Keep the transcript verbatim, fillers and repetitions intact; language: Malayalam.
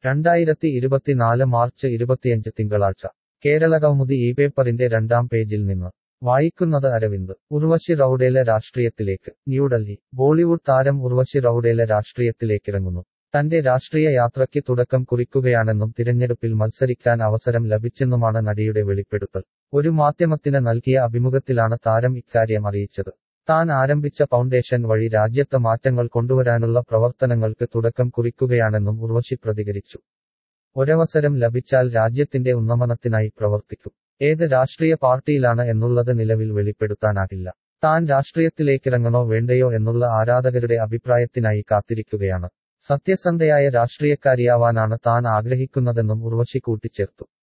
രണ്ടായിരത്തി ഇരുപത്തിനാല് മാർച്ച് ഇരുപത്തിയഞ്ച് തിങ്കളാഴ്ച കേരളകൗമുദി ഈ പേപ്പറിന്റെ രണ്ടാം പേജിൽ നിന്ന് വായിക്കുന്നത് അരവിന്ദ്. ഉർവശി റൌഡേല രാഷ്ട്രീയത്തിലേക്ക്. ന്യൂഡൽഹി. ബോളിവുഡ് താരം ഉർവശി റൌഡേല രാഷ്ട്രീയത്തിലേക്കിറങ്ങുന്നു. തന്റെ രാഷ്ട്രീയ യാത്രയ്ക്ക് തുടക്കം കുറിക്കുകയാണെന്നും തിരഞ്ഞെടുപ്പിൽ മത്സരിക്കാൻ അവസരം ലഭിച്ചെന്നുമാണ് നടിയുടെ വെളിപ്പെടുത്തൽ. ഒരു മാധ്യമത്തിന് നൽകിയ അഭിമുഖത്തിലാണ് താരം ഇക്കാര്യം അറിയിച്ചത്. താൻ ആരംഭിച്ച ഫൗണ്ടേഷൻ വഴി രാജ്യത്ത് മാറ്റങ്ങൾ കൊണ്ടുവരാനുള്ള പ്രവർത്തനങ്ങൾക്ക് തുടക്കം കുറിക്കുകയാണെന്നും ഉർവശി പ്രതികരിച്ചു. ഒരവസരം ലഭിച്ചാൽ രാജ്യത്തിന്റെ ഉന്നമനത്തിനായി പ്രവർത്തിക്കും. ഏത് രാഷ്ട്രീയ പാർട്ടിയിലാണ് എന്നുള്ളത് നിലവിൽ വെളിപ്പെടുത്താനാകില്ല. താൻ രാഷ്ട്രീയത്തിലേക്കിറങ്ങണോ വേണ്ടയോ എന്നുള്ള ആരാധകരുടെ അഭിപ്രായത്തിനായി കാത്തിരിക്കുകയാണ്. സത്യസന്ധയായ രാഷ്ട്രീയക്കാരിയാവാനാണ് താൻ ആഗ്രഹിക്കുന്നതെന്നും ഉർവശി കൂട്ടിച്ചേർത്തു.